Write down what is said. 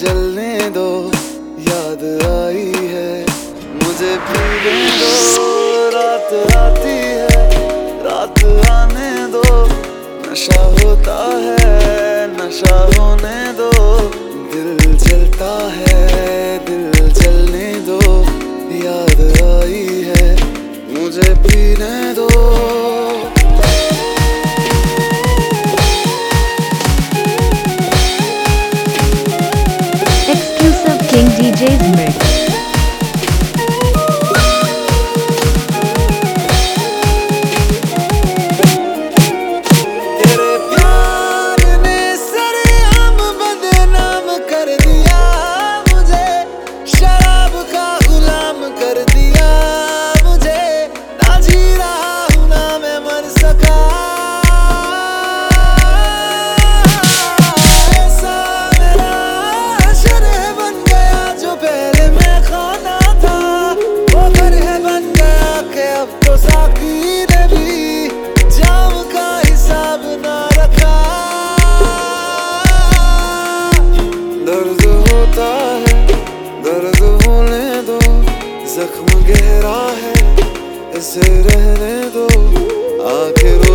जलने दो, याद आई है मुझे पीने दो। रात आती है, रात आने दो, नशा होता है, नशा होने दो। दिल जलता है, दिल जलने दो, याद आई है मुझे पीने दो। Exclusive King DJ's mix. तेरे प्यार ने सरेआम बदनाम कर दिया मुझे, शराब का गुलाम कर दिया मुझे। ना जी रहा हूँ ना मैं मर सका, ऐसा मेरा शरह बन गया जो पहले मैं खाना था। वो घर है बन गया कि अब तो साकी ने भी जाम का हिसाब ना रखा। दर्द होता है, दर्द होने दो, जख्म गहरा है, इसे रहने दो। आखिर